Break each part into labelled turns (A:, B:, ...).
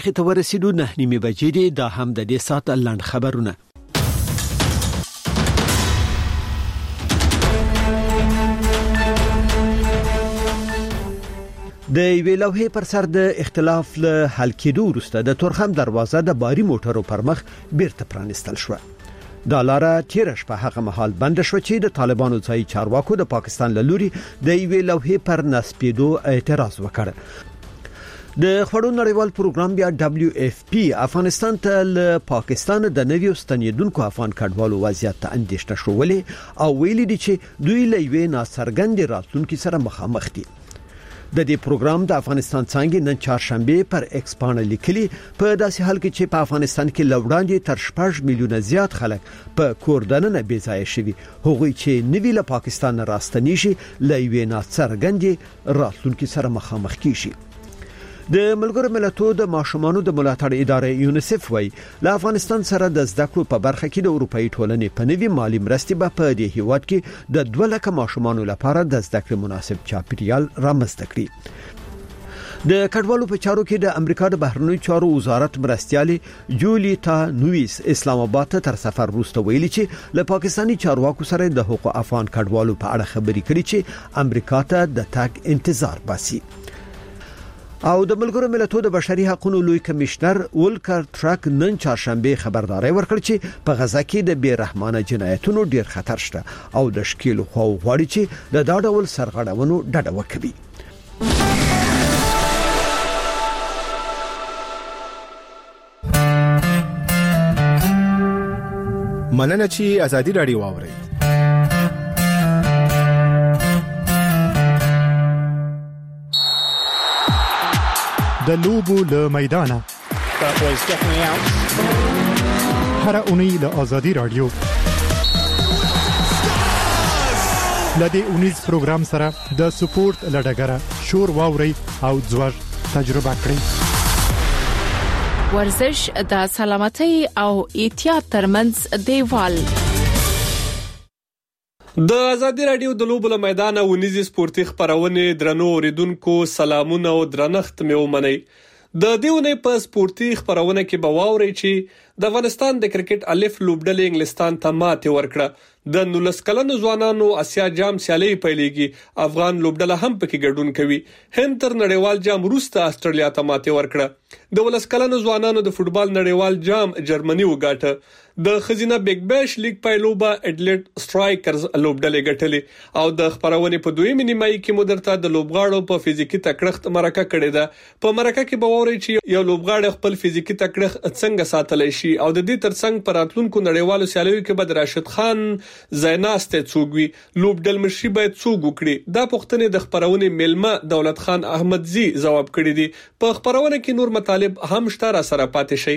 A: خته ورسېدو 9:30 بجې دي. دا هم د دې ساعت لنډ خبرونه. د یوې لوحې پر سر د اختلاف له حل کېدو وروسته د تورخم دروازه د باري موټرو پر مخ بیرته پرانستل شوه. دا لاره تیر شپه هغه مهال بند شو چې د طالبانو ځای چارواکو د پاکستان له لوري د یوې لوحې پر نصبېدو اعتراض وکړ. د خبرو نړیوال پروګرام بیا WFP افغانستان ته له پاکستان د نویو ستنیدونکو افغان کډوالو وضعیت ته اندېښنه شولې او ویلي دي چې دوی له یوې ناڅرګندې راتلونکي سره مخامخ دي. د دې پروګرام د افغانستان څنګه نن چهارشنبه پر ایکس باندې لیکلي په داسې حال کې چې په افغانستان کې لوړاندې تر 6 میلیونه زیات خلک په کوردنه بې ځای شوي، هغوی چې نوی له پاکستان راستنی شي له یوې ناڅرګندې راتلونکي سره مخامخ کیږي. د ملګرو ملتونو د ماشومانو د ملاتړ ادارې یونیسف وایي له افغانستان سره د زده کړو په برخه کې د اروپאי ټولنې په نوي مالی مرستې په دې هیواد کې د 2 لک ماشومانو لپاره د زده کړې مناسب چاپیریال رامنځته کړي. د کډوالو په چارو کې د امریکا د بهرنیو چارو وزارت مرستيالي جولیتا نویس اسلام آباد ته تر سفر وروسته ویلي چې له پاکستاني چارواکو سره د حقوق افغان کډوالو په اړه خبرې کړي چې امریکا ته د تګ انتظار باسي. او د ملګرو ملتونو د بشري حقوقو لوی کمشنر ولکر ټرک نن چهارشنبه خبرداري ورکړ چې په غزا کې د بیرحمانه جنایتونو ډیر خطر شته او د شکیل خو غواړي چې د دا ډول سرغړونو ډډه وکړي.
B: مننه چې ازادي رادیو واوري. د لوبو له میدانه هر اونۍ له ازادي رادیو لدې اونیز پروګرام سره د سپورت لډګره شور واوري او ځوړ تجربه کړئ.
C: ورزش د سلامتۍ او احتیاط ترمنځ دیوال.
D: د ازادي رادیو د لوبو له میدانه ونیزي سپورتي خبرونه درنو اوریدونکو سلامونه او درنښت مې ومنئ. د دیونه په سپورتي خبرونه کې به واوري چې د افغانستان د کرکټ الف لوبډلې انګلستان ته ماتې ورکړه. د 19 کلنو ځوانانو اسیا جام سیالي پیلېږي. افغان لوبډله هم پکې ګډون کوي. هند تر نړیوال جام وروسته استرالیا ته ماتې ورکړه. د 19 کلنو ځوانانو د فوتبال نړیوال جام جرمني وګاټه. د خزینه بیگ بیش لیگ پایلوبه اډلیټ سټرایکرز لوبډلې ګټلې او د خبرونه په دویمه نیمایي کې مدرته د لوبغاړو په فزیکی تکړښت مرکه کړې ده. په مرکه کې به ووري چې یو لوبغاړی خپل فزیکی تکړښت څنګه ساتلی شي او د دې ترڅنګ پر راتلونکو نړیوالو سیالیو کې به راشد خان زیناسته څوګوي لوبډل مشري باید څوګ وکړي. دا پوښتنه د خبرونه ملما دولت خان احمدزي جواب کړی دی. په خبرونه کې نور مطالب هم شته را سره پاتې شي.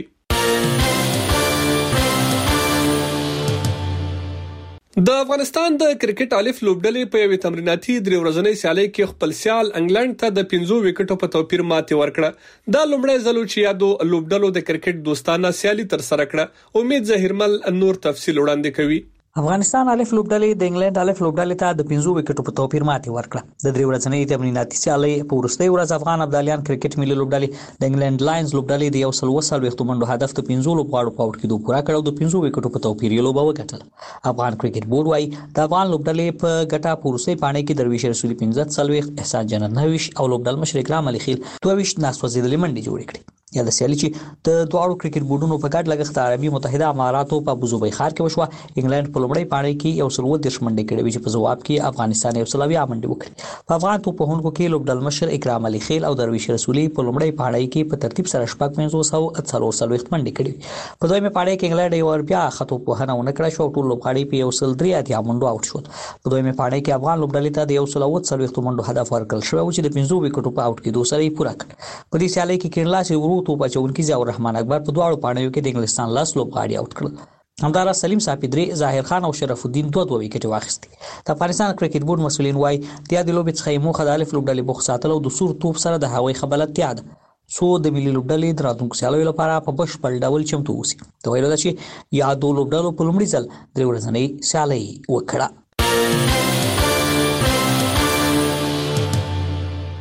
D: د افغانستان د کرکټ الف لوبډلې په یوه تمریناتي درې ورځنۍ سیالي کې خپل سیال انګلند ته د 15 وکټو په توپیر ماتې ورکړه. دا لومړی ځل چې یادو لوبډلو د کرکټ دوستانه سیالي تر سره کړه. امید ظهیرمل نور تفصیل وړاندې کوي.
E: افغانستان الف لوبډلې د انګلند الف لوبډلې ته د 15 وکټو په توپیر ماتې ورکړه. د درې ورځنۍ تمریناتي سیالي په وروستۍ ورځ افغان ابدالیان کرکټ ملي لوبډلې د انګلند لاینز لوبډلې د 130 منډو هدف ته 15 لوبغاړو په اؤټ کېدو پوره کړ او د 15 وکټو په توپیر یې لوبه وګټله. افغان کرکټ بورډ وايي د افغان لوبډلې په ګټه په وروستۍ پاڼې کې درویش رسولي 15 احسان جنت 9 او لوبډل مشر اکرام علي خیل 22 ناسوځېدلې منډې جوړې کړې. یا د سیالي چې د دواړو کرکټ بورډونو په ګډ لګښت عربي متحده اماراتو په ابوظبي ښار کې وشوه. انګلند په لومړۍ پاڼې کې 130 منډې کړې چې په جواب کې افغانستان 130 منډې وکړې. په افغان توپونکو کې لوبډل مشر اکرام علي خیل او درویش رسولي په لومړۍ پاڼې کې په ترتیب سره 543 منډې کړې. په دویمه پاڼې کې انګلند یو بیا خطو په هنه ونه کړ شو ټول لوبغاړي په 103 منډو اوټ شول. په دویمه پاڼې کې افغان لوبډلې ته د 140 منډو هدف ورکړل شو چې د 15 وکټو په اوټ کېدو سره یې پوره کړ. په دې سیالي کې کېنلا سي ورو توپ اچونکي رحمان اکبر په دواړو پاڼو کې د انګلستان لاس لوبغاړي اوټ کړل. همدارس سلیم صافي 3 ظاهر خان او شرف الدین 2 وکټ واخیستي. د افغانستان کرکټ بورډ مسولین وايي د دې لوبې څخه موخه د الف لوبډلې بوخ ساتل او د سور توپ سره د هوایي خبلتیا ده سو د ملي لوبډلې د راتلونکو سیالیو لپاره په بشپړ ډول چمتو اوسي. د ویلو ده چې یادو لوبډلو په لومړي ځل درې ورځنۍ سیالي وکړه.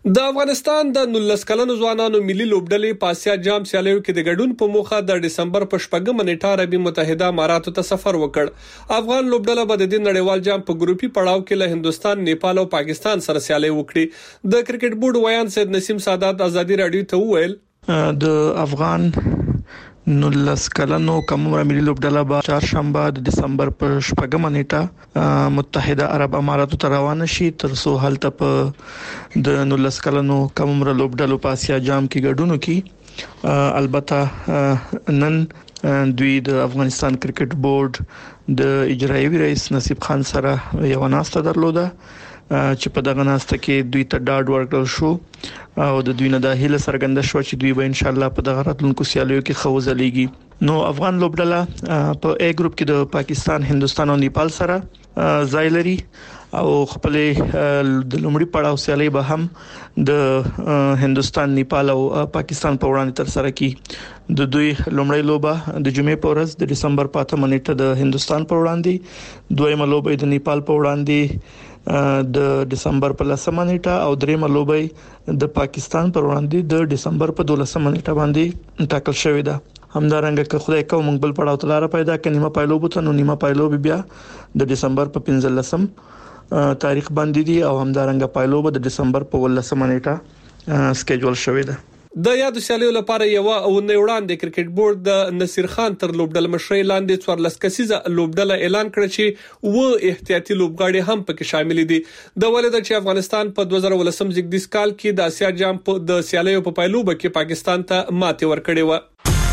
D: د افغانستان د 19 کلنو ځوانانو ملي لوبډلې په آسیا جام سیالیو کې د ګډون په موخه د دسمبر په 8 نیټه عربي متحده اماراتو ته سفر وکړ. افغان لوبډله به د نړیوال جام په ګروپي پړاو کې له هندستان، نیپال او پاکستان سره سیالي وکړي. د کرکټ بورډ ویان سید نسیم سادات ازادي رادیو ته وویل
F: د افغان 19 کلنو کمره ملي لوبډله به چهارشنبه د دسمبر په 8 نیټه متحده عرب اماراتو ته روان شي ترڅو هلته په د 19 کلنو کمره لوبډلو په آسیا جام کې ګډون وکړي. البته نن دوی د افغانستان کرکټ بورډ د اجرایي رئیس نصیب خان سره یو ناسته درلوده چې په دغه ناسته کې دوی ته ډاډ ورکړل شو او د دوی نه د هیله څرګنده شو چې دوی به ان شاء الله په دغه راتلونکو سیالیو کې خوځلېږي. نو افغان لوبډله په A ګروپ کې د پاکستان، هندستان او نیپال سره ځای لري او خپل د لومړي پړاو سیالي به هم د هندستان، نیپال او پاکستان په وړاندې تر سره کی. د دوی لومړی لوبه د جمعې په ورځ د دسمبر په 8 نیټه د هندستان په وړاندې، دویمه لوبه د نیپال په وړاندې د دسمبر په 10 نیټه او دریمه لوبه د پاکستان پر وړاندې د دسمبر په 12 نیټه باندې ټاکل شوې ده. همدارنګه که خدای کوم موږ بل پړاو ته لار پیدا کړي نیمه پایلو بوته نو نیمه پایلو بیا د دسمبر په 15 تاریخ باندې دي او همدارنګه پایلو به د دسمبر په 18 نیټه سکیجول شوې ده.
D: د یادو سیالیو لپاره یو او نه وړاندې کرکټ بورډ د نصیر خان تر لوبډل مشرۍ لاندې 14 کسیزه لوبډله اعلان کړ چې و احتیاطي لوبغاړي هم پکې شامل دي. د ولید چې افغانستان په 2018 زیږدیز کال کې د آسیا جام په د سیالیو په پایلوبه کې پاکستان ته ماتې ورکړې و.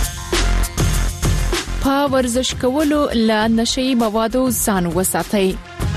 C: په ورزش کولو له نشئی موادو ځان وساتئ.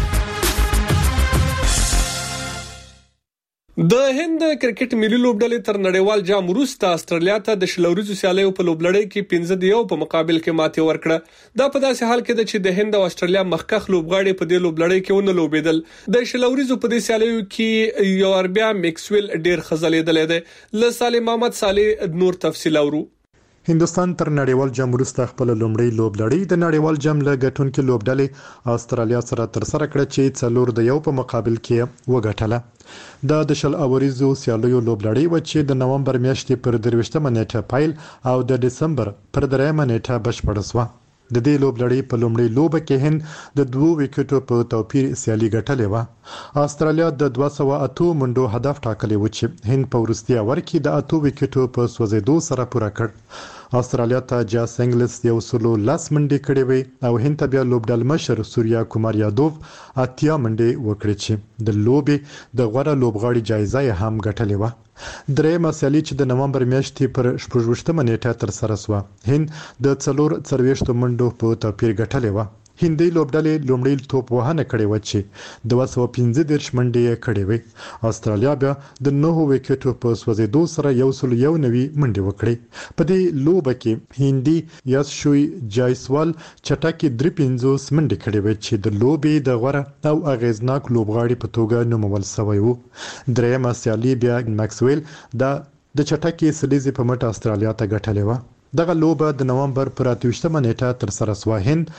D: د هند کرکټ ملي لوبډلې تر نړیوال جام وروسته استرالیا ته د شلوريزو سیالیو په لوبلړۍ کې 15-1 په مقابل کې ماتې ورکړه. دا په داسې حال کې ده چې د هند او استرالیا مخکخ لوبغاړي په دې لوبلړۍ کې ونه لوبېدل. د شلوريزو په دې سیالیو کې یو اربیا میکسویل ډیر خزلېدل دی. ل سالم محمد صالح نور تفصیل اورو.
B: هندستان تر نړیوال جام وروسته خپل لومړی لوبلړۍ د نړیوال جام له ګټونکو لوبډلې استرالیا سره تر سره کړه چې 4-1 په مقابل کې وګټله. د شل اوریزو سیالیو لوبلړۍ و چې د نومبر میاشتې پر 23 نیټه پایل او د دسمبر پر 3 نیټه بشپړ شوه. د دې لوبلړۍ په لومړۍ لوبه کې هند د 2 وکټو په توپیر سیالي ګټلې و. استرالیا د 208 منډو هدف ټاکلی و چې هند په وروستي اور کې د 8 وکټو په سوځېدو سره پوره کړ. استرالیا ته جاس انګلیس 110 منډې کړې وې او هند ته بیا لوبډل مشر سوریا کومار یادوف 80 منډې وکړې چې د لوبې د غوړه لوبغاړي جایزه هم ګټلې و. درېمه سیالي چې د نومبر میاشتې پر 18 نیټه تر سره شوه هند د 4 منډو په توپیر ګټلې و. هندي لوبډلې لومړی توپ وهنه کړې و چې 215 منډې کړې وې. استرالیا بیا د 9 وکټو په سوځېدو سره 191 منډې وکړې. په دې لوبه کې هندي یاسشوی جایسوال چټکي 350 منډې کړې وې چې د لوبې د غوړه او اغیزناک لوبغاړي په توګه نومول شوی وو. درېمه سیالي بیا میکسویل د چټکي سلیزي په مټ استرالیا ته ګټلې و. دغه لوبه د نومبر پر 28 نیټه تر سره شوه. هند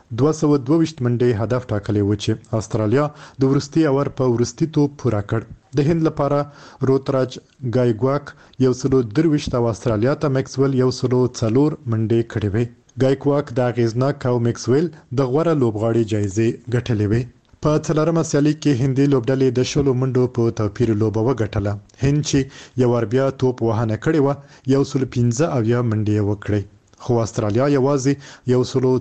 B: 222 منډې هدف ټاکلی و چې استرالیا د ورستي اور په ورستي توپ پوره کړ. د هند لپاره روتراج ګایګواک 123 او استرالیا ته میکسویل 104 منډې کړې وې. ګایګواک د اغیزناک او میکسویل د غوړه لوبغاړي جایزه ګټلې وې. په څلورمه سیالي کې هندي لوبډلې د شلو منډو په توپیر لوبه وګټله. هند چې یو اربیا توپ وهنه کړې و 115 منډې وکړې خو استرالیا یوازې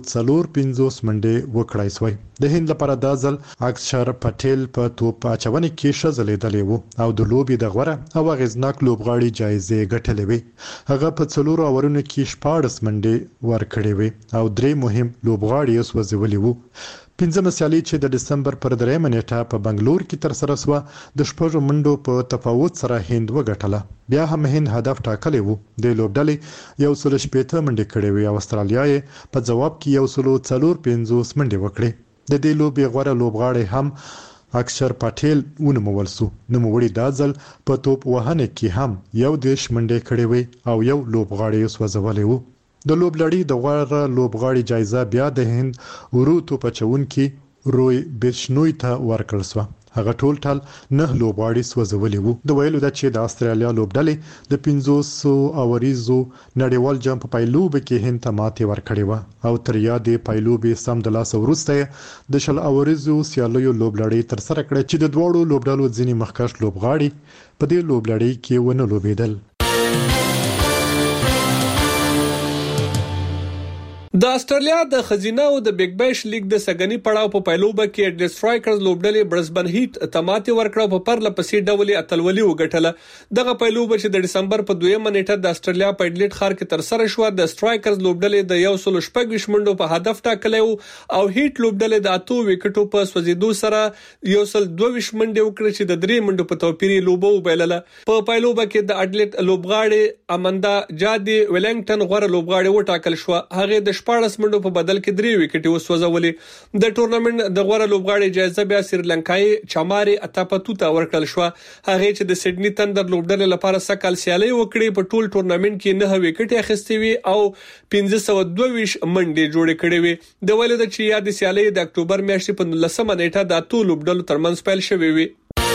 B: 145 منډې وکړای شوی. د هند لپاره د ځل اکشر پټیل په توپ اچونې کې شزلېدلې وو او د لوبي د غوړه او غزناک لوبغاړي جایزه ګټلې وې. هغه په 4 اورونو کې 14 منډې ورکړې وې او 3 مهم لوبغاړي یې سوځولي وو. پنځمه سیالي چې د دسمبر پر 3 نیټه په بنگلور کې تر سره شوه د 6 منډو په تفاوت سره هند وګټله. بیا هم هند هدف ټاکلی وو. د لوبډلې 115 منډې کړې وې او استرالیا یې په جواب کې 145 منډې وکړې. د دې لوبې غوړه لوبغاړي هم اکشر پټیل ونومول شو. نوموړي دا ځل په توپ وهنه کې هم 10 منډې کړې وې او یو لوبغاړی یې سوځولی وو. د لوبلړۍ د غوړه لوبغاړي جایزه بیا د هند ورو توپ اچونکي روي بشنوي ته ورکړل شوه. هغه ټول ټال 9 لوبغاړي سوځولي وو. د ویلو د چې د استرالیا لوبډلې د 500 اوریزو نړیوال جام په پایلوب کې هند ته ماتې ورکړې و او تر یادې پایلوب سم د لاس ورسته د شل اوریزو سیالیو لوبلړۍ تر سره کړې چې د دوړو لوبډلو ځینی مخکښ لوبغاړي په دې لوبلړۍ کې ونه لوبېدل.
D: د استرالیا د خزینه او د بیگ بیش لیگ د سګنی پړاو په پایلوبه کې د سټرایکرز لوبډلې برزبن هیټ تماتي ورکړه په پرله پسې ډول اتلولي وګټله. دغه پایلوبه چې د دسمبر په 2مه نیټه د استرالیا په ایډلیټ ښار کې تر سره شو د سټرایکرز لوبډلې د 116 منډو په هدف ټاکلې او هیټ لوبډلې د 8 وکټو په سوځیدو سره 122 منډې وکړې چې د 3 منډو په توپیري لوبو وبایلله. په پایلوبه کې د ایډلیټ لوبغاړي اماندا جادي ویلنګټن غوړه لوبغاړي وټاکل شو. هغه د 14 منډو په بدل کې 3 وکټې وسوځولې. د ټورنمنت د غوړه لوبغاړي جایزه بیا سریلانکایي چاماري اتاپاتو ته ورکړل شو. هغه چې د سیډني تندر لوبډلې لپاره سکهال سیالي وکړي په ټول ټورنمنت کې 9 وکټې اخیستې وي او 1522 منډې جوړې کړې وي. د ویلو د چې یاد سیالي د اکتوبر میاشتې په 19مه نیټه د 8 لوبډلو ترمنځ پیل شوې وي.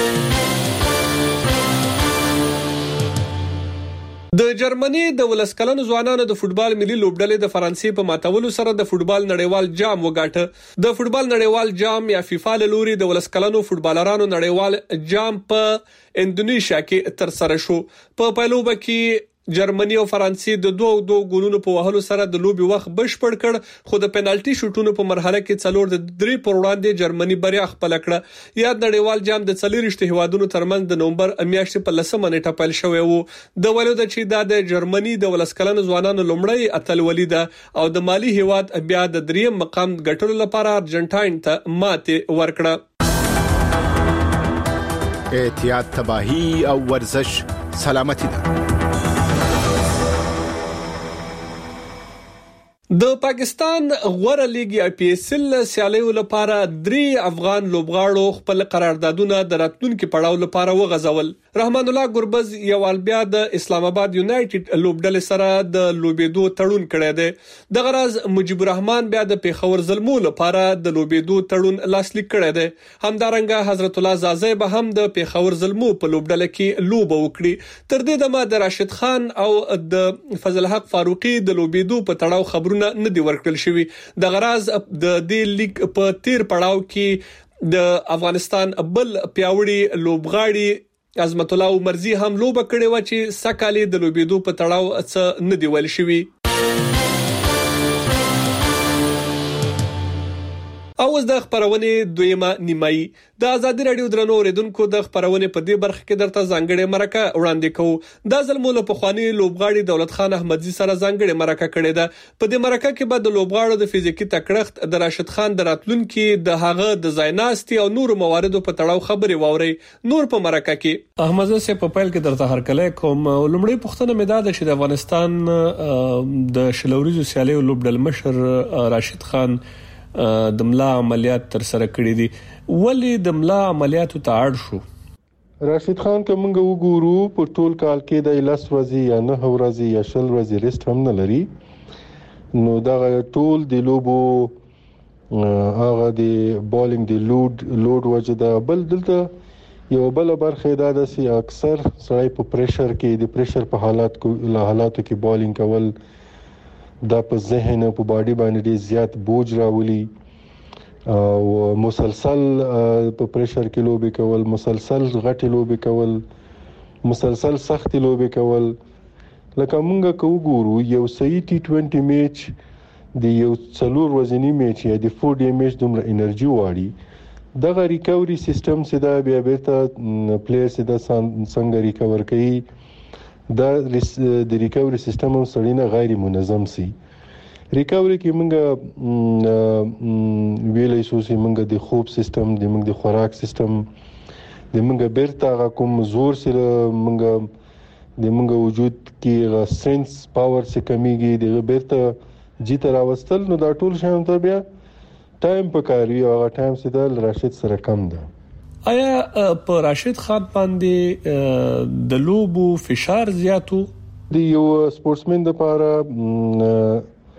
D: د جرمني د ولسکلنو ځوانانو د فوتبال ملي لوبډلې د فرانسې په ماتولو سره د فوتبال نړیوال جام وګاټه. د فوتبال نړیوال جام یا فیفا له لوري د ولسکلنو فوتبالرانو نړیوال جام په انډونیشیا کې تر سره شو. په پایلوبه کې جرمني او فرانسې د 2 ګولونو په وهلو سره د لوبي وخت بشپړ کړ خو د پنالټي شوټونو په مرحله کې 4 د 3 پر وړاندې جرمني بریا خپل کړه. یاد نړیوال جام د 4 هیوادونو ترمنځ د نومبر میاشتې په 10مه نیټه پیل شوی وو. د ویلو د چې د جرمني د ولسکلنو ځوانانو لومړی اتلولي ده او د مالی هیواد بیا د 3م مقام ګټلو لپاره ارجنټاین ته ماتې ورکړه.
G: احتیاط تباہی او ورزش سلامتی ده.
D: د پاکستان غوړه لیګ یا پی ایس ال سیالیو لپاره 3 افغان لوبغاړو خپل قراردادونه د راتلونکو پړاو لپاره وغځول. رحمان الله ګربز یو بیا د اسلام آباد یونایټډ لوبډلې سره د لوبېدو تړون کړی دی. د غرض مجيب الرحمن بیا د پیښور زلمو لپاره د لوبېدو تړون لاسلیک کړی دی. همدارنګه حضرت الله زازی به هم د پیښور زلمو په لوبډله کې لوب وکړي. تر دې دمه د راشد خان او د فضل حق فاروقي د لوبېدو په تړاو خبرونه نه دی ورکړل شوی. د غرض د دې لیګ په تیر پړاو کې د افغانستان بل پیاوړي لوبغاړي عظمت الله عمرزي هم لوبه کړې و چې سکهال د لوبېدو په تړاو څه نه دی ویل شوی. او د خبرونه دویمه نیمایي د ازادي رادیو درنو اوریدونکو د خبرونه په دې برخه کې درته ځانګړې مرکه وړاندې کوو. د ځلمو له پخوانی لوبغاړي دولت خان احمدزي سره ځانګړې مرکه کړې ده. په دې مرکه کې به د لوبغاړو د فزیکی تکړښت د راشد خان د راتلونکو د هغه د زایناستي او نور مواردو په تړاو خبرې واوري. نور په مرکه کې احمدزي سه په پیل کې درته هرکله کوم لومړی پښتنه مداد چې د افغانستان د شلوريزو سیالي لوبډل مشر راشد خان د ملا عملیات تر سره کړې دي. ولی د ملا عملیاتو ته اړ شو؟
H: راشد خان کومه وګورو په ټول کال کې د 10 ورځې یا 9 ورځې یا 10 ورځې ریسټ هم نه لري. نو دا ټول د لوبو هغه د بالینګ د لوډ وجه بل دلته یو بل برخه دا د سي اکثر سړی په پریشر کې د پریشر په حالاتو کې بالینګ کول دا په ذهن او په باډي باندې ډیر زیات بوج راولي او مسلسل په پریشر کې لوبي کول، مسلسل غټي لوبي کول، مسلسل سخت لوبي کول. لکه مونږه کو ګورو یو صحیح ټي 20 میچ د یو څلور وزنی میچ یا د 4 ډی میچ دومره انرژي واړي. دغه ریکوري سیستم سره بیا بیرته پلیئر سره څنګه ریکور کوي دا د ریکوري سیستم هم سړینه غیر منظم سي. ریکوري کې موږ ویلې شو چې موږ د خوب سیستم د موږ د خوراک سیستم د موږ بیرته کوم زور سره موږ د موږ وجود کې سنس پاور څخه کمیږي د بیرته جیت راوستل. نو دا ټول شان ته بیا ټایم پکاري او هغه ټایم سره راشد سره کم ده.
D: آیا په راشد خان باندې د لوبو فشار زیاتو؟
H: د یو سپورټسمن لپاره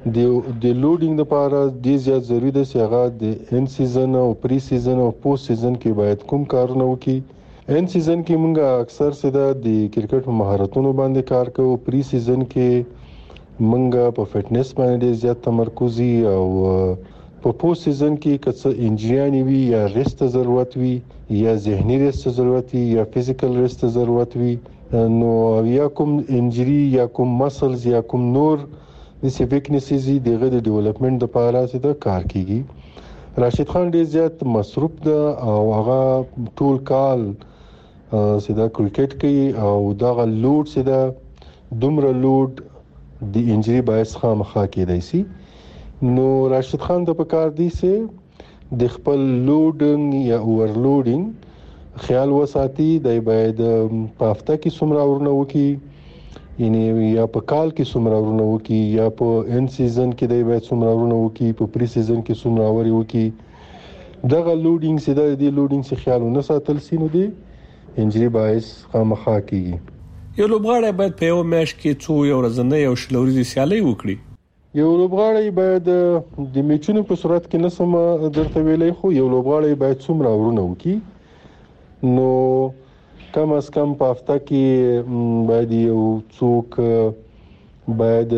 H: د لوډینګ لپاره د زیات ضروري ده چې هغه د ان سیزن او پری سیزن او پوسټ سیزن کې باید کوم کارونه وکړي. ان سیزن کې موږ اکثر سره د کرکټ په مهارتونو باندې کار کوو. پری سیزن کې موږ په فټنس باندې زیات تمرکز او په پوسټ سیزن کې کڅ انجریانی وی یا ریست ضرورت وی یا ذهني ریست ضرورت وی یا فزیکل ریست ضرورت وی، نو یا کوم انجری یا کوم مسلز یا کوم نور د سی ویکنیسز دغه د ډیولپمنٹ لپاره چې دا کار کیږي. راشد خان ډیر زیات مصروف ده او هغه ټول کال چې دا کرکټ کوي او دا لوډ چې دا دومره لوډ د انجری باعث خامخا کېدای شي. نو راشد خان د پکار دی چې د خپل لوډینګ یا اورلوډینګ خیال وساتي. دی باید په هفته کې څومره ورونه وکي، یعنی یا په کال کې څومره ورونه وکي، یا په ان سیزن کې دی باید څومره ورونه وکي، په پری سیزن کې څومره اوري وکي. دغه لوډینګ چې د لوډینګ څخه خیال نه ساتل سینو دی انجری باعث خامخا کیږي.
D: یو لوبغاړی باید په یو میچ کې څو یو ورځنۍ او شلوري سیالي وکړي.
H: یو لوبغاړی باید د میچونو په صورت کې نسم درته ویلای، خو یو لوبغاړی باید څومره ورونه وکي. نو کم از کم په هفته کې باید یو څوک باید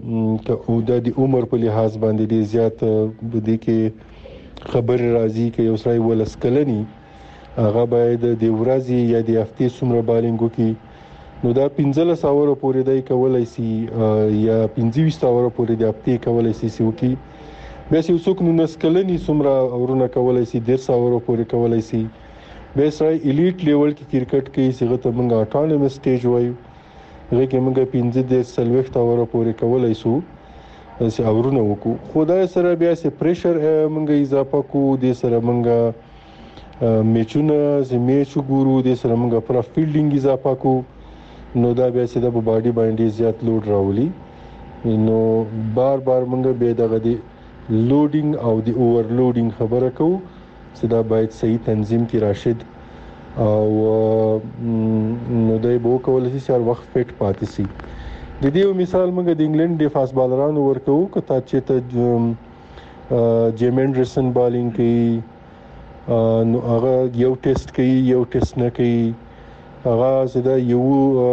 H: د عمر په لحاظ باندې ډیر زیات د دې کې خبر راځي چې یو سړی ولس کلنی هغه باید د ورځې یا د هفتې څومره بالینګ وکي. نو دا 15 اوره پورې دی کولای شي یا 25 اوره پورې د هفتې کولای شي وکي. بیا چې څوک نو نسکلنی څومره اورونه کولای شي 1.5 اوره پورې کولای شي. به سره الیټ لیول کې کرکټ کې څنګه ته موږ اټانومس سټیج وایو، هغه کې موږ 15 اوره پورې کولای شو چې اورونه وکړو. خدای سره بیا چې پریشر موږ اضافه کو، د سره موږ میچونه چې میچ ګورو، د سره موږ پر فیلډینګ اضافه کو. نو دا بیا چې د باډي باندې زیات لوډ راولي. نو بار موږ به دغه د لوډینګ او د اورلوډینګ خبره کوو چې دا باید صحیح تنظیم کې راشد او نو دای بو کول شي هر وخت فټ پاتې شي. د دې مثال موږ د انګلند د فاست بالرانو ورکو کته چې ته جیم انډرسن بالینګ کوي، نو هغه یو ټیسټ کوي یو ټیسټ نه کوي، هغه زدا یو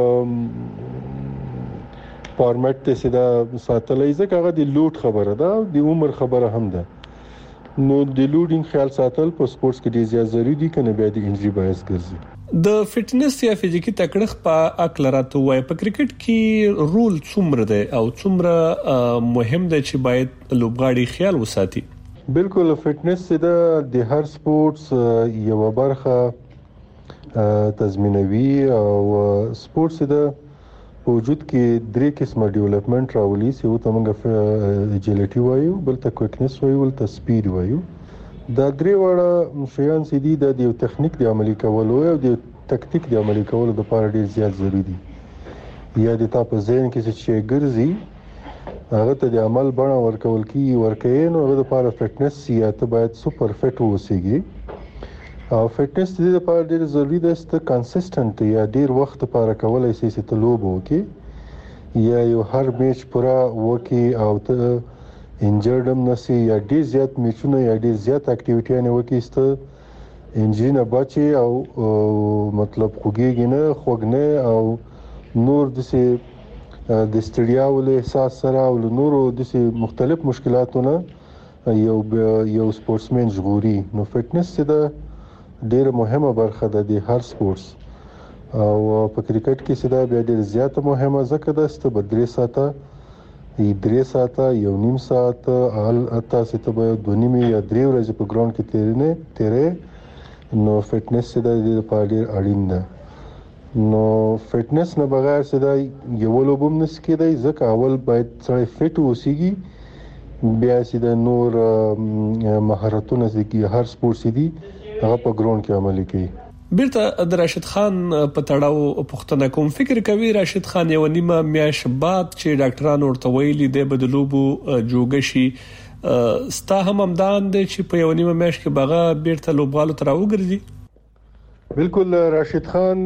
H: فارمټ ته زدا ساتلای ځکه هغه د لوډ خبره ده، د عمر خبره هم ده. نو د لوډینګ خیال ساتل په سپورتس کې ډیر زیات ضروری دي کنه بیا د انجری باعث ګرځي.
D: د فټنس یا فزیکی تکړښت په اکل راته وای په کرکټ کې رول څومره دی او څومره مهم دی چې باید لوبغاړي خیال وساتي؟
H: بالکل فټنس د هر سپورتس یو برخه تضمینوي او سپورتس په وجود کې درې قسمه ډیولپمنٹ راولي چې یو ته موږ اجیلټي وایو، بل ته کویکنس وایو، بل ته سپیډ وایو. دا درې وړه شیان چې دي د یو تخنیک د عملي کولو او د تکتیک د عملي کولو لپاره ډیر زیات ضروری دي. یا د تاسو ذهن کې چې ګرځي هغه ته د عمل بڼه ورکول کی نو هغه لپاره فټنس یا ته باید سپر فټ اوسئ. او فټنس د دې لپاره ډیر ضروری ده چې کنسسټنټ یا ډیر وخت لپاره کولای شي چې ته لوب وکړي یا یو هر میچ پورا وکړي او ته انجرډم نشي یا ډیر زیات میچونه یا ډیر زیات اکټیویټي نه وکړي چې انجری نه بچي او مطلب خوږیږي نه خوګنه او نور د ستړیا ول احساس سره او نور د مختلف مشکلاتونه یو سپورتسمن ژغوري. نو فټنس د ډیر مهمه برخه ده د هر سپورتس او په کرکټ کې سدا بیا ډیر زیاته مهمه ځکه ده چې په 3 ساعته یو نیم ساعت اته ته به 2.5 یا 3 ورځې په ګراوند کې تیرې نو فټنس سدا د لپاره ډیر اړین ده. نو فټنس نه بغیر سدا یو لوبم نس کېدای ځکه اول باید سړی فټ اوسېږي، بیا سدا نور مهارتونه چې هر سپورت دي هغه په ګراوند کې عملي کوي.
D: بیرته د راشد خان په تړاو پوښتنه کوم، فکر کوي راشد خان یو نیمه میاش بعد چې ډاکټرانو ورته ویلي دی بدلوبو جوګ شي، ستا هم امدان دی چې په یو نیمه میاش کې بغا بیرته لوبغالو تر وګرځي؟
H: بالکل راشد خان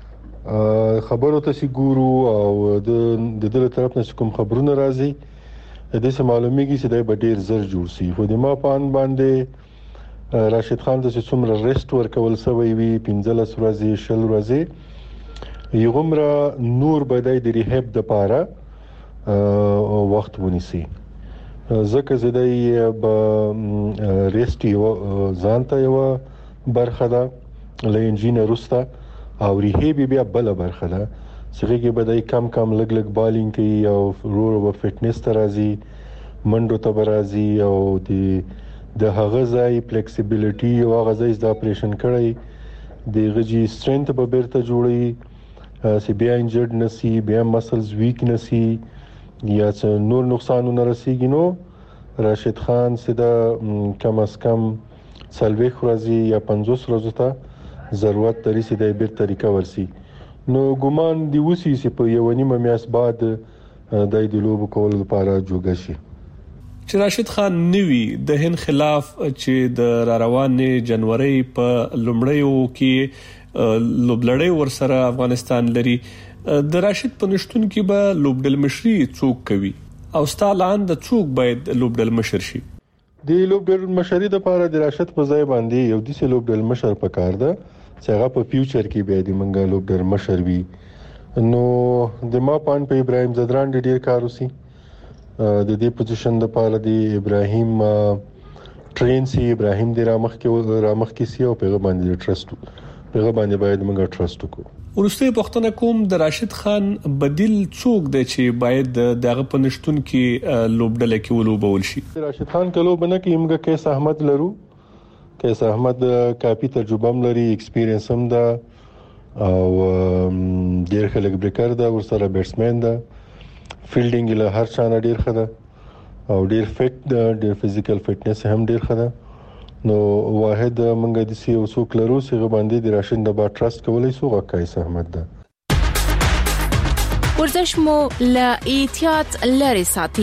H: خبرو ته سی ګورو او د دې طرف نه کوم خبرونه راځي دې څه معلومیږي چې دا به ډیر زر جوړ شي. خو د ما پان باندې راشد خان ته څومره ریسټ ورکول سوی وي 15 ورځې 20 ورځې یغمره نور بدای د ریهاب د پاره وخت ونیسي. ځکه زدای به ریسټ یو ځانته یو برخه ده له انجینر رستا او ریهاب بیا بل برخه ده چې کې بدای کم لګ بالینګ کوي او رور فټنس ته راځي منډو ته راځي او د هغه ځای فلیکسیبিলিټي او هغه ځای د اپریشن کړی د غجی سترنث په بیرته جوړي سی بیا انجرډ نسی بیا مسلز ویک نسی یا نور نقصانونه رسیږي. نو راشد خان سدا کم از کم سلوي خرازي یا 50 ورځې ته ضرورت لري چې د بیرته ریکور شي. نو ګومان دی وسی چې په یو نیمه میاس بعد د لوب کول لپاره جوړ شي.
D: چې راشد خان نوی د هند خلاف چې د روانې جنوري په لومړیو کې لوبلړۍ ورسره افغانستان لري د راشد په نشټون کې به لوبډل مشري څوک کوي او ستالان د څوک باید لوبډل مشر شي.
H: د لوبډل مشري د لپاره د راشد په ځای باندې یو د لوبډل مشر پکار ده چې هغه په فیوچر کې به د منګا لوبډل مشر وي. نو د ما پان په ابراهيم زدران ډیر کار وسی د دې پوزیشن د لپاره د ابراهيم ټرین سی ابراهيم د رامخ کې سی او په باندې ټرست په باندې باید موږ ټرست وکړو.
D: ورسته پښتنه کوم د راشد خان بدیل څوک دی چې باید دغه پنشتون کې لوبډل کې ولوبول شي.
H: راشد خان کلو بنه کې موږ کیس احمد لرو. کیس احمد کافي تجربه هم لري ایکسپیرینس هم ده او ډیر خلک بریکر ده ورسره بیټسمن ده فیلډینګ له هر چا نه ډیر خده او ډیر فټ ده ډیر فزیکل فټنس هم ډیر خده. نو واحد منګه د سی او سو کلرو څنګه باندې د راشد د با ټرست کولای سو غکایس احمد ده.
C: ورزش مو له احتیاط لري ساتي.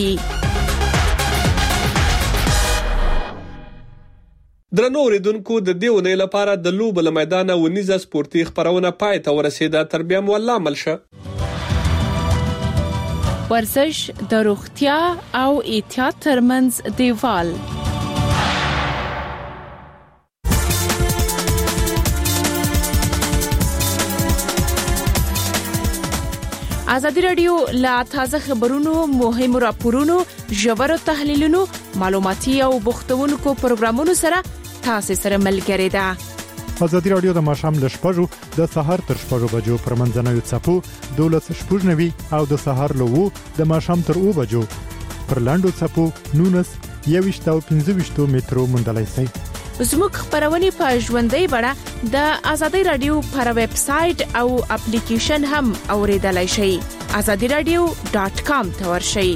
D: درنو اوریدونکو د دیونه لپاره د لوب له میدان ونیزه سپورتي خبرونه پای ته ورسیده. تر بیا مو الله ملشه.
C: ورزش د روغتیا او احتیاط ترمنځ دیوال. ازادي رادیو لا تازه خبرونو مهم راپورونو ژور تحلیلونو معلوماتي او بوختونکو پروګرامونو سره تاسو سره ملګری ده.
B: ازادي رادیو د ماشام له شپږو د سهار تر 6 بجو پر منځنوي چپو 12:90 او د سهار له 2 د ماشام تر 2 بجو پر لاندو چپو 19 او 15 مترو مندلای سي.
C: زموږ خبرونه په ژوندۍ بڼه د ازادي رادیو پر ویب سټ او اپلیکیشن هم اوریدلای شئ. azadiradio.com ته ورشئ.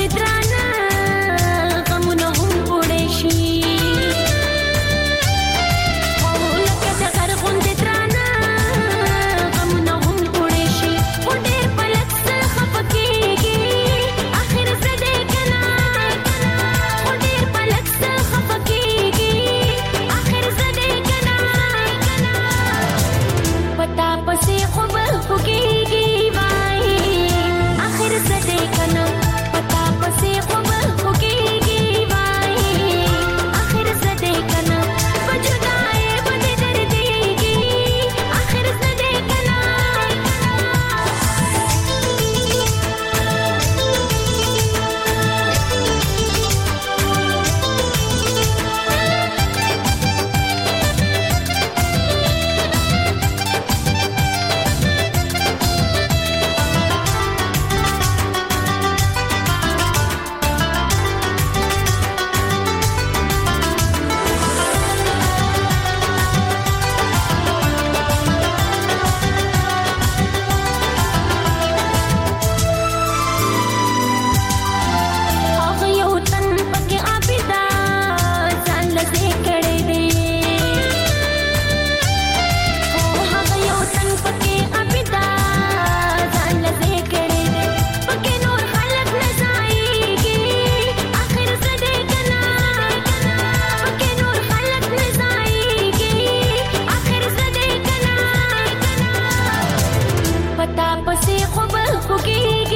I: पता पसे खबर होगी